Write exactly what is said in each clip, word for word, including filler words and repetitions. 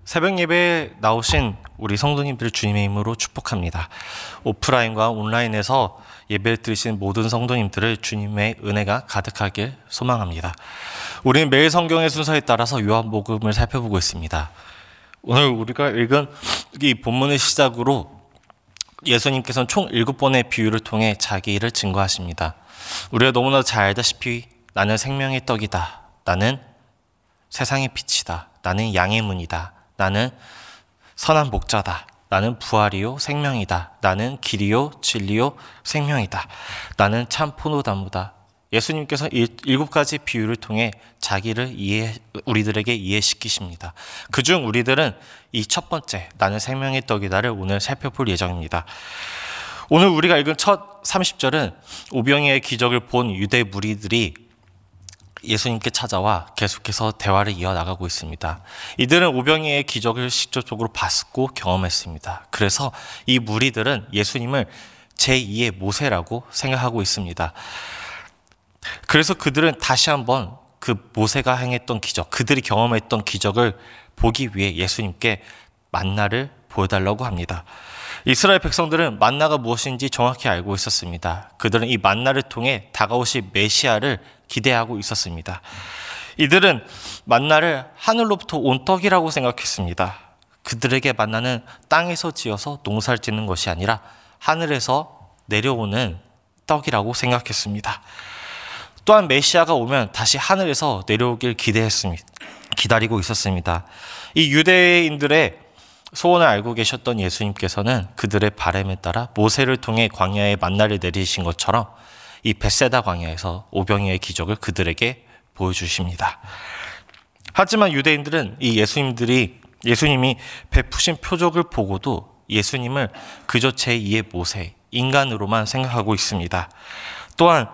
새벽 예배에 나오신 우리 성도님들 주님의 이름으로 축복합니다. 오프라인과 온라인에서 예배를 드리신 모든 성도님들을 주님의 은혜가 가득하길 소망합니다. 우리는 매일 성경의 순서에 따라서 요한복음을 살펴보고 있습니다. 오늘 우리가 읽은 이 본문의 시작으로 예수님께서는 총 일곱 번의 비유를 통해 자기 일을 증거하십니다. 우리가 너무나 잘 알다시피 나는 생명의 떡이다. 나는 세상의 빛이다. 나는 양의 문이다. 나는 선한 목자다. 나는 부활이요 생명이다. 나는 길이요 진리요 생명이다. 나는 참 포도나무다. 예수님께서 일곱 가지 비유를 통해 자기를 이해, 우리들에게 이해시키십니다. 그중 우리들은 이 첫 번째 나는 생명의 떡이다를 오늘 살펴볼 예정입니다. 오늘 우리가 읽은 첫 삼십 절은 오병이어의 기적을 본 유대 무리들이 예수님께 찾아와 계속해서 대화를 이어나가고 있습니다. 이들은 오병이어의 기적을 직접적으로 봤고 경험했습니다. 그래서 이 무리들은 예수님을 제이의 모세라고 생각하고 있습니다. 그래서 그들은 다시 한번 그 모세가 행했던 기적, 그들이 경험했던 기적을 보기 위해 예수님께 만나를 보여달라고 합니다. 이스라엘 백성들은 만나가 무엇인지 정확히 알고 있었습니다. 그들은 이 만나를 통해 다가오실 메시아를 기대하고 있었습니다. 이들은 만나를 하늘로부터 온 떡이라고 생각했습니다. 그들에게 만나는 땅에서 지어서 농사를 짓는 것이 아니라 하늘에서 내려오는 떡이라고 생각했습니다. 또한 메시아가 오면 다시 하늘에서 내려오길 기대했습니다. 기다리고 있었습니다. 이 유대인들의 소원을 알고 계셨던 예수님께서는 그들의 바람에 따라 모세를 통해 광야에 만나를 내리신 것처럼 이 벳세다 광야에서 오병이어의 기적을 그들에게 보여주십니다. 하지만 유대인들은 이 예수님들이 예수님이 베푸신 표적을 보고도 예수님을 그저 제이의 모세, 인간으로만 생각하고 있습니다. 또한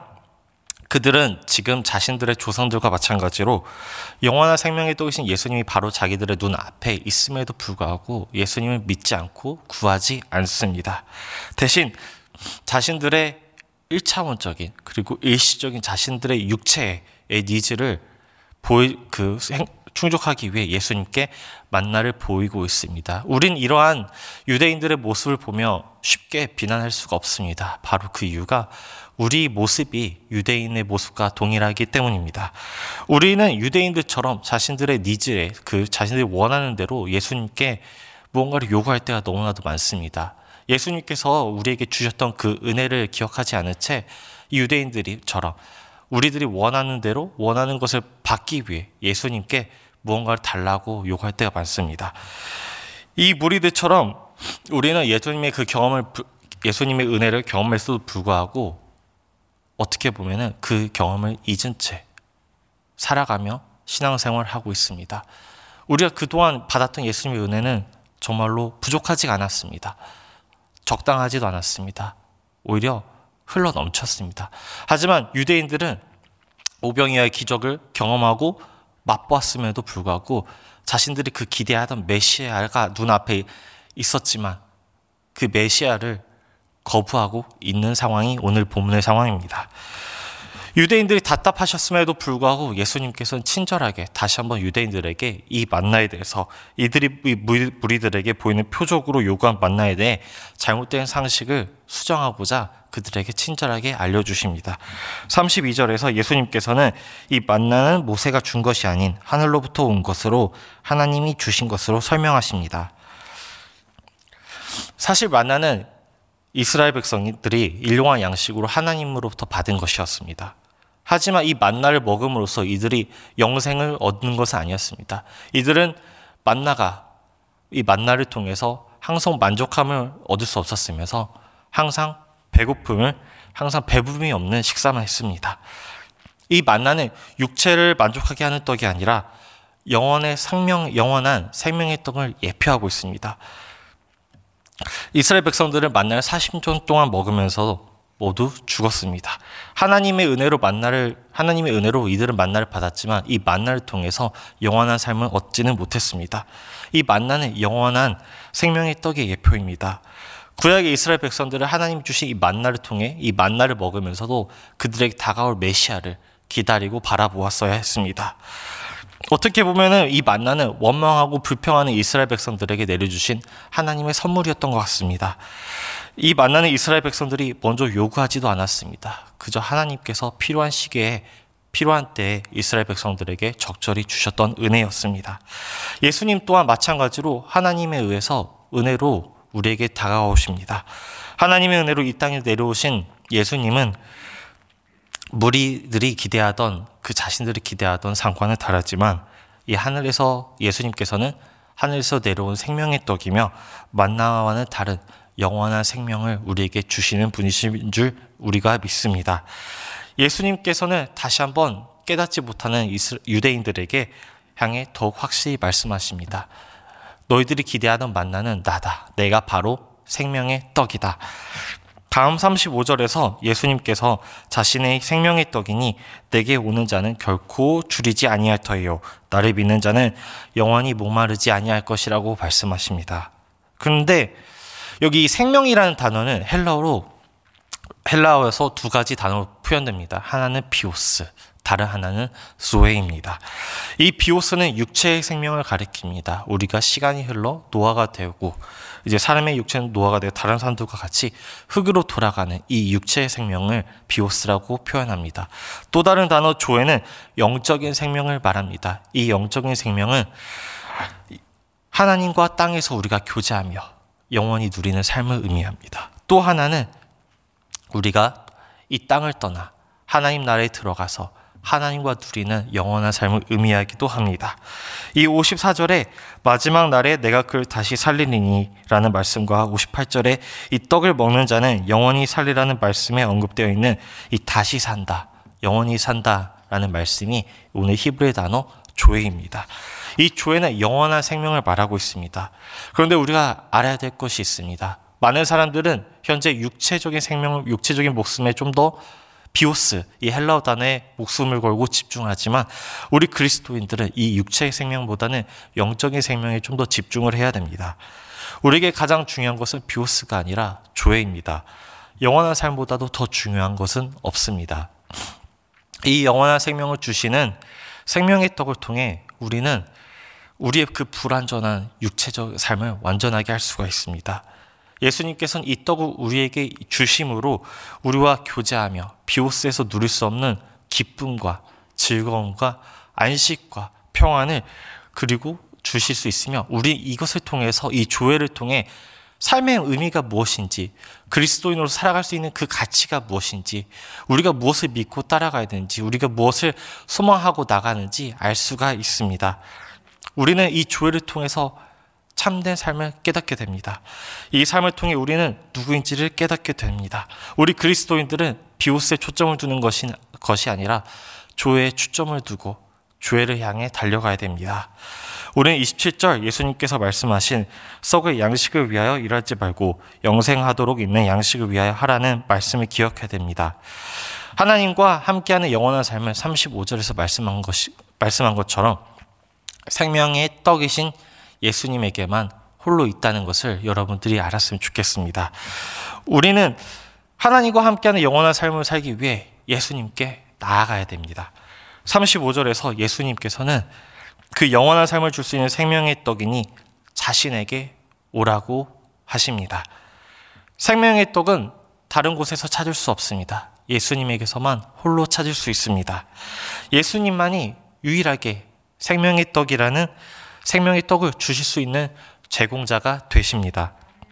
그들은 지금 자신들의 조상들과 마찬가지로 영원한 생명의 떡이신 예수님이 바로 자기들의 눈앞에 있음에도 불구하고 예수님을 믿지 않고 구하지 않습니다. 대신 자신들의 일차원적인 그리고 일시적인 자신들의 육체의 니즈를 보이, 그 충족하기 위해 예수님께 만나를 보이고 있습니다. 우린 이러한 유대인들의 모습을 보며 쉽게 비난할 수가 없습니다. 바로 그 이유가 우리 모습이 유대인의 모습과 동일하기 때문입니다. 우리는 유대인들처럼 자신들의 니즈에 그 자신들이 원하는 대로 예수님께 무언가를 요구할 때가 너무나도 많습니다. 예수님께서 우리에게 주셨던 그 은혜를 기억하지 않은 채 유대인들이처럼 우리들이 원하는 대로 원하는 것을 받기 위해 예수님께 무언가를 달라고 요구할 때가 많습니다. 이 무리들처럼 우리는 예수님의 그 경험을 예수님의 은혜를 경험했어도 불구하고 어떻게 보면은 그 경험을 잊은 채 살아가며 신앙생활을 하고 있습니다. 우리가 그동안 받았던 예수님의 은혜는 정말로 부족하지가 않았습니다. 적당하지도 않았습니다. 오히려 흘러 넘쳤습니다. 하지만 유대인들은 오병이어의 기적을 경험하고 맛보았음에도 불구하고 자신들이 그 기대하던 메시아가 눈앞에 있었지만 그 메시아를 거부하고 있는 상황이 오늘 본문의 상황입니다. 유대인들이 답답하셨음에도 불구하고 예수님께서는 친절하게 다시 한번 유대인들에게 이 만나에 대해서 이들이 이 무리들에게 보이는 표적으로 요구한 만나에 대해 잘못된 상식을 수정하고자 그들에게 친절하게 알려주십니다. 삼십이 절에서 예수님께서는 이 만나는 모세가 준 것이 아닌 하늘로부터 온 것으로 하나님이 주신 것으로 설명하십니다. 사실 만나는 이스라엘 백성들이 일용할 양식으로 하나님으로부터 받은 것이었습니다. 하지만 이 만나를 먹음으로써 이들이 영생을 얻는 것은 아니었습니다. 이들은 만나가 이 만나를 통해서 항상 만족함을 얻을 수 없었으면서 항상 배고픔을 항상 배부름이 없는 식사만 했습니다. 이 만나는 육체를 만족하게 하는 떡이 아니라 영원의 생명, 영원한 생명의 떡을 예표하고 있습니다. 이스라엘 백성들은 만나를 사십 년 동안 먹으면서 모두 죽었습니다. 하나님의 은혜로 만나를 하나님의 은혜로 이들은 만나를 받았지만 이 만나를 통해서 영원한 삶을 얻지는 못했습니다. 이 만나는 영원한 생명의 떡의 예표입니다. 구약의 이스라엘 백성들은 하나님 주신 이 만나를 통해 이 만나를 먹으면서도 그들에게 다가올 메시아를 기다리고 바라보았어야 했습니다. 어떻게 보면은 이 만나는 원망하고 불평하는 이스라엘 백성들에게 내려주신 하나님의 선물이었던 것 같습니다. 이 만나는 이스라엘 백성들이 먼저 요구하지도 않았습니다. 그저 하나님께서 필요한 시기에 필요한 때에 이스라엘 백성들에게 적절히 주셨던 은혜였습니다. 예수님 또한 마찬가지로 하나님에 의해서 은혜로 우리에게 다가오십니다. 하나님의 은혜로 이 땅에 내려오신 예수님은 무리들이 기대하던 그 자신들이 기대하던 상과는 다르지만 이 하늘에서 예수님께서는 하늘에서 내려온 생명의 떡이며 만나와는 다른 영원한 생명을 우리에게 주시는 분이신 줄 우리가 믿습니다. 예수님께서는 다시 한번 깨닫지 못하는 유대인들에게 향해 더욱 확실히 말씀하십니다. 너희들이 기대하던 만나는 나다. 내가 바로 생명의 떡이다. 다음 삼십오 절에서 예수님께서 자신의 생명의 떡이니 내게 오는 자는 결코 줄이지 아니할 터이요 나를 믿는 자는 영원히 목마르지 아니할 것이라고 말씀하십니다. 그런데 여기 생명이라는 단어는 헬라어로 헬라어에서 두 가지 단어로 표현됩니다. 하나는 비오스, 다른 하나는 조에입니다. 이 비오스는 육체의 생명을 가리킵니다. 우리가 시간이 흘러 노화가 되고 이제 사람의 육체는 노화가 되어 다른 사람들과 같이 흙으로 돌아가는 이 육체의 생명을 비오스라고 표현합니다. 또 다른 단어 조에는 영적인 생명을 말합니다. 이 영적인 생명은 하나님과 땅에서 우리가 교제하며 영원히 누리는 삶을 의미합니다. 또 하나는 우리가 이 땅을 떠나 하나님 나라에 들어가서 하나님과 누리는 영원한 삶을 의미하기도 합니다. 이 오십사 절에 마지막 날에 내가 그를 다시 살리리니 라는 말씀과 오십팔 절에 이 떡을 먹는 자는 영원히 살리라는 말씀에 언급되어 있는 이 다시 산다, 영원히 산다 라는 말씀이 오늘 히브리 단어 조에입니다. 이 조에는 영원한 생명을 말하고 있습니다. 그런데 우리가 알아야 될 것이 있습니다. 많은 사람들은 현재 육체적인 생명, 육체적인 목숨에 좀 더 비오스, 이 헬라어 단어에 목숨을 걸고 집중하지만 우리 그리스도인들은 이 육체의 생명보다는 영적인 생명에 좀 더 집중을 해야 됩니다. 우리에게 가장 중요한 것은 비오스가 아니라 조회입니다. 영원한 삶보다도 더 중요한 것은 없습니다. 이 영원한 생명을 주시는 생명의 떡을 통해 우리는 우리의 그 불완전한 육체적 삶을 완전하게 할 수가 있습니다. 예수님께서는 이 떡을 우리에게 주심으로 우리와 교제하며 비오스에서 누릴 수 없는 기쁨과 즐거움과 안식과 평안을 그리고 주실 수 있으며 우리 이것을 통해서 이 조회를 통해 삶의 의미가 무엇인지 그리스도인으로 살아갈 수 있는 그 가치가 무엇인지 우리가 무엇을 믿고 따라가야 되는지 우리가 무엇을 소망하고 나가는지 알 수가 있습니다. 우리는 이 조회를 통해서 참된 삶을 깨닫게 됩니다. 이 삶을 통해 우리는 누구인지를 깨닫게 됩니다. 우리 그리스도인들은 비오스에 초점을 두는 것이, 것이 아니라 조회에 초점을 두고 조회를 향해 달려가야 됩니다. 우리는 이십칠 절 예수님께서 말씀하신 썩을 양식을 위하여 일하지 말고 영생하도록 있는 양식을 위하여 하라는 말씀을 기억해야 됩니다. 하나님과 함께하는 영원한 삶을 삼십오 절에서 말씀한, 것이, 말씀한 것처럼 생명의 떡이신 예수님에게만 홀로 있다는 것을 여러분들이 알았으면 좋겠습니다. 우리는 하나님과 함께하는 영원한 삶을 살기 위해 예수님께 나아가야 됩니다. 삼십오 절에서 예수님께서는 그 영원한 삶을 줄 수 있는 생명의 떡이니 자신에게 오라고 하십니다. 생명의 떡은 다른 곳에서 찾을 수 없습니다. 예수님에게서만 홀로 찾을 수 있습니다. 예수님만이 유일하게 생명의 떡이라는 생명의 떡을 주실 수 있는 제공자가 되십니다.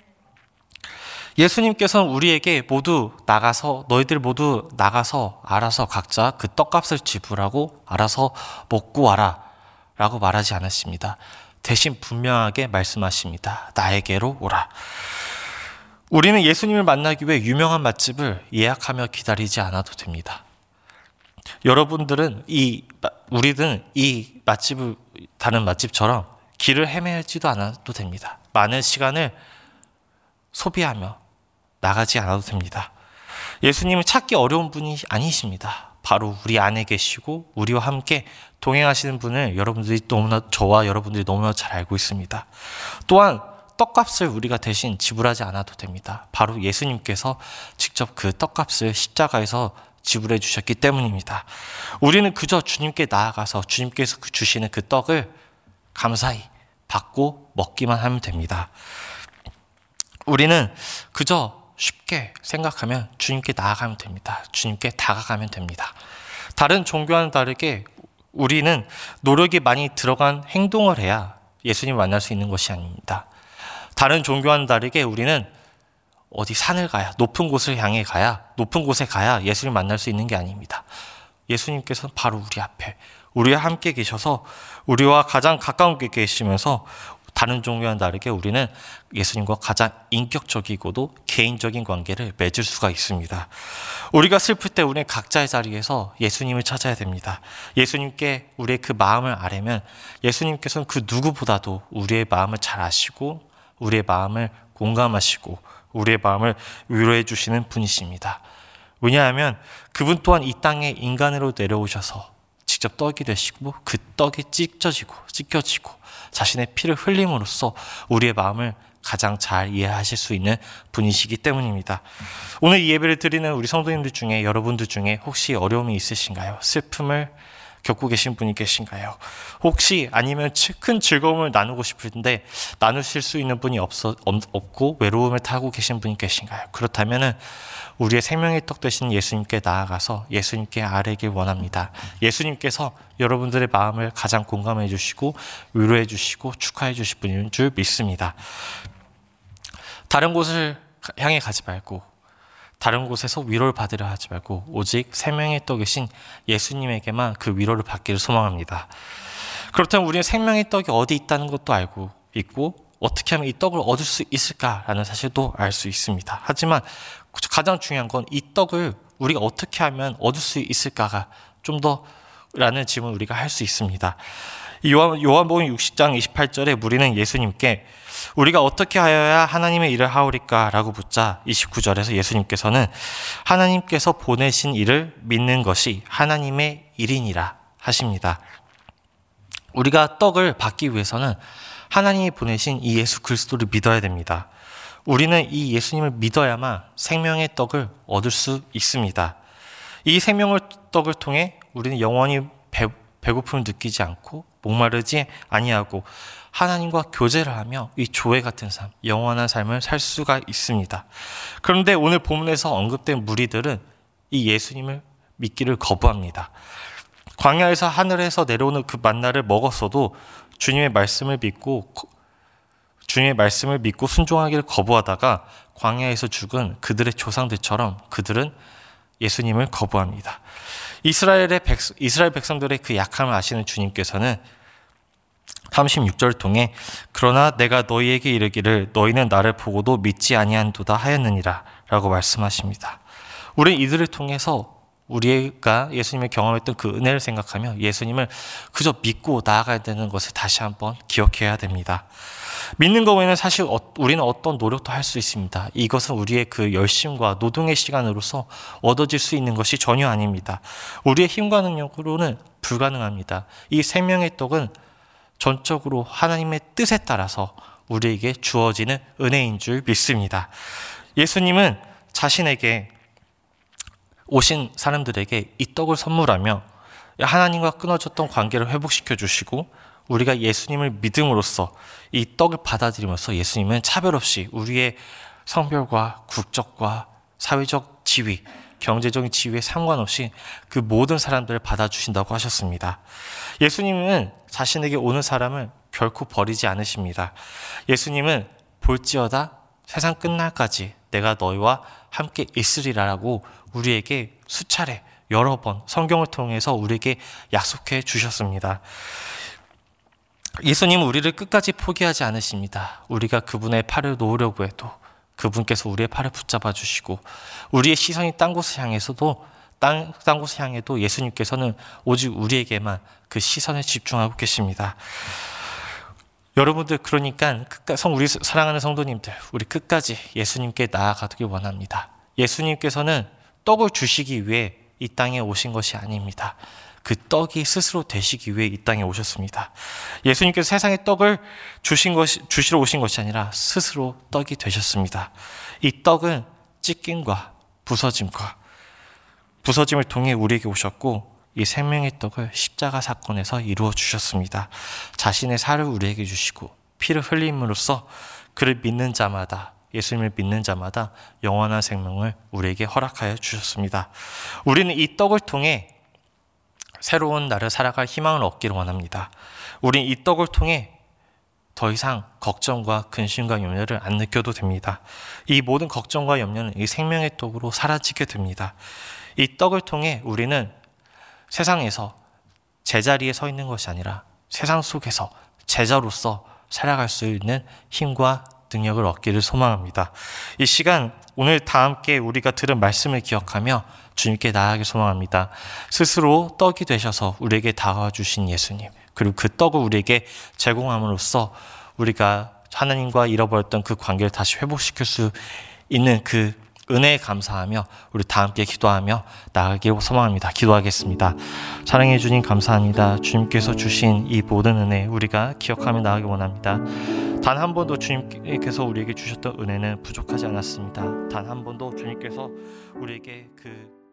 예수님께서는 우리에게 모두 나가서 너희들 모두 나가서 알아서 각자 그 떡값을 지불하고 알아서 먹고 와라 라고 말하지 않았습니다. 대신 분명하게 말씀하십니다. 나에게로 오라. 우리는 예수님을 만나기 위해 유명한 맛집을 예약하며 기다리지 않아도 됩니다. 여러분들은 이 우리는 이 맛집을 다른 맛집처럼 길을 헤매지도 않아도 됩니다. 많은 시간을 소비하며 나가지 않아도 됩니다. 예수님은 찾기 어려운 분이 아니십니다. 바로 우리 안에 계시고 우리와 함께 동행하시는 분을 여러분들이 너무나 저와 여러분들이 너무나 잘 알고 있습니다. 또한 떡값을 우리가 대신 지불하지 않아도 됩니다. 바로 예수님께서 직접 그 떡값을 십자가에서 지불해 주셨기 때문입니다. 우리는 그저 주님께 나아가서 주님께서 주시는 그 떡을 감사히 받고 먹기만 하면 됩니다. 우리는 그저 쉽게 생각하면 주님께 나아가면 됩니다. 주님께 다가가면 됩니다. 다른 종교와는 다르게 우리는 노력이 많이 들어간 행동을 해야 예수님을 만날 수 있는 것이 아닙니다. 다른 종교와는 다르게 우리는 어디 산을 가야, 높은 곳을 향해 가야, 높은 곳에 가야 예수님을 만날 수 있는 게 아닙니다. 예수님께서는 바로 우리 앞에, 우리와 함께 계셔서 우리와 가장 가까운 게 계시면서 다른 종교와는 다르게 우리는 예수님과 가장 인격적이고도 개인적인 관계를 맺을 수가 있습니다. 우리가 슬플 때 우리는 각자의 자리에서 예수님을 찾아야 됩니다. 예수님께 우리의 그 마음을 아뢰면 예수님께서는 그 누구보다도 우리의 마음을 잘 아시고 우리의 마음을 공감하시고 우리의 마음을 위로해 주시는 분이십니다. 왜냐하면 그분 또한 이 땅에 인간으로 내려오셔서 직접 떡이 되시고 그 떡이 찢겨지고 찢겨지고 자신의 피를 흘림으로써 우리의 마음을 가장 잘 이해하실 수 있는 분이시기 때문입니다. 오늘 이 예배를 드리는 우리 성도님들 중에 여러분들 중에 혹시 어려움이 있으신가요? 슬픔을 겪고 계신 분이 계신가요? 혹시 아니면 큰 즐거움을 나누고 싶은데 나누실 수 있는 분이 없어, 없고 외로움을 타고 계신 분이 계신가요? 그렇다면은 우리의 생명의 떡 되신 예수님께 나아가서 예수님께 아뢰길 원합니다. 예수님께서 여러분들의 마음을 가장 공감해 주시고 위로해 주시고 축하해 주실 분인 줄 믿습니다. 다른 곳을 향해 가지 말고 다른 곳에서 위로를 받으려 하지 말고 오직 생명의 떡이신 예수님에게만 그 위로를 받기를 소망합니다. 그렇다면 우리는 생명의 떡이 어디 있다는 것도 알고 있고 어떻게 하면 이 떡을 얻을 수 있을까라는 사실도 알 수 있습니다. 하지만 가장 중요한 건 이 떡을 우리가 어떻게 하면 얻을 수 있을까가 좀 더 라는 질문을 우리가 할 수 있습니다. 요한, 요한복음 육 장 이십팔 절에 우리는 예수님께 우리가 어떻게 하여야 하나님의 일을 하오리까 라고 묻자 이십구 절에서 예수님께서는 하나님께서 보내신 일을 믿는 것이 하나님의 일이니라 하십니다. 우리가 떡을 받기 위해서는 하나님이 보내신 이 예수 그리스도를 믿어야 됩니다. 우리는 이 예수님을 믿어야만 생명의 떡을 얻을 수 있습니다. 이 생명의 떡을 통해 우리는 영원히 배, 배고픔을 느끼지 않고 목마르지 아니하고 하나님과 교제를 하며 이 조회 같은 삶, 영원한 삶을 살 수가 있습니다. 그런데 오늘 본문에서 언급된 무리들은 이 예수님을 믿기를 거부합니다. 광야에서 하늘에서 내려오는 그 만나를 먹었어도 주님의 말씀을 믿고 주님의 말씀을 믿고 순종하기를 거부하다가 광야에서 죽은 그들의 조상들처럼 그들은 예수님을 거부합니다. 이스라엘의 백, 이스라엘 백성들의 그 약함을 아시는 주님께서는 삼십육 절을 통해 그러나 내가 너희에게 이르기를 너희는 나를 보고도 믿지 아니한도다 하였느니라 라고 말씀하십니다. 우리 이들을 통해서 우리가 예수님을 경험했던 그 은혜를 생각하며 예수님을 그저 믿고 나아가야 되는 것을 다시 한번 기억해야 됩니다. 믿는 것 외에는 사실 우리는 어떤 노력도 할 수 있습니다. 이것은 우리의 그 열심과 노동의 시간으로서 얻어질 수 있는 것이 전혀 아닙니다. 우리의 힘과 능력으로는 불가능합니다. 이 생명의 떡은 전적으로 하나님의 뜻에 따라서 우리에게 주어지는 은혜인 줄 믿습니다. 예수님은 자신에게 오신 사람들에게 이 떡을 선물하며 하나님과 끊어졌던 관계를 회복시켜 주시고 우리가 예수님을 믿음으로써 이 떡을 받아들이면서 예수님은 차별 없이 우리의 성별과 국적과 사회적 지위, 경제적인 지위에 상관없이 그 모든 사람들을 받아주신다고 하셨습니다. 예수님은 자신에게 오는 사람을 결코 버리지 않으십니다. 예수님은 볼지어다 세상 끝날까지 내가 너희와 함께 있으리라라고 우리에게 수차례 여러 번 성경을 통해서 우리에게 약속해 주셨습니다. 예수님은 우리를 끝까지 포기하지 않으십니다. 우리가 그분의 팔을 놓으려고 해도 그분께서 우리의 팔을 붙잡아 주시고 우리의 시선이 딴 곳을 향해서도 딴, 딴 곳을 향해도 예수님께서는 오직 우리에게만 그 시선을 집중하고 계십니다. 여러분들 그러니까 끝까지 우리 사랑하는 성도님들 우리 끝까지 예수님께 나아가길 원합니다. 예수님께서는 떡을 주시기 위해 이 땅에 오신 것이 아닙니다. 그 떡이 스스로 되시기 위해 이 땅에 오셨습니다. 예수님께서 세상에 떡을 주신 것이, 주시러 오신 것이 아니라 스스로 떡이 되셨습니다. 이 떡은 찢김과 부서짐과 부서짐을 통해 우리에게 오셨고 이 생명의 떡을 십자가 사건에서 이루어 주셨습니다. 자신의 살을 우리에게 주시고 피를 흘림으로써 그를 믿는 자마다, 예수님을 믿는 자마다 영원한 생명을 우리에게 허락하여 주셨습니다. 우리는 이 떡을 통해 새로운 날을 살아갈 희망을 얻기를 원합니다. 우리는 이 떡을 통해 더 이상 걱정과 근심과 염려를 안 느껴도 됩니다. 이 모든 걱정과 염려는 이 생명의 떡으로 사라지게 됩니다. 이 떡을 통해 우리는 세상에서 제자리에 서 있는 것이 아니라 세상 속에서 제자로서 살아갈 수 있는 힘과 능력을 얻기를 소망합니다. 이 시간 오늘 다 함께 우리가 들은 말씀을 기억하며 주님께 나아가길 소망합니다. 스스로 떡이 되셔서 우리에게 다가와 주신 예수님, 그리고 그 떡을 우리에게 제공함으로써 우리가 하나님과 잃어버렸던 그 관계를 다시 회복시킬 수 있는 그 은혜에 감사하며 우리 다 함께 기도하며 나아가기를 소망합니다. 기도하겠습니다. 사랑해 주님 감사합니다. 주님께서 주신 이 모든 은혜 우리가 기억하며 나아가기 원합니다. 단 한 번도 주님께서 우리에게 주셨던 은혜는 부족하지 않았습니다. 단 한 번도 주님께서 우리에게 그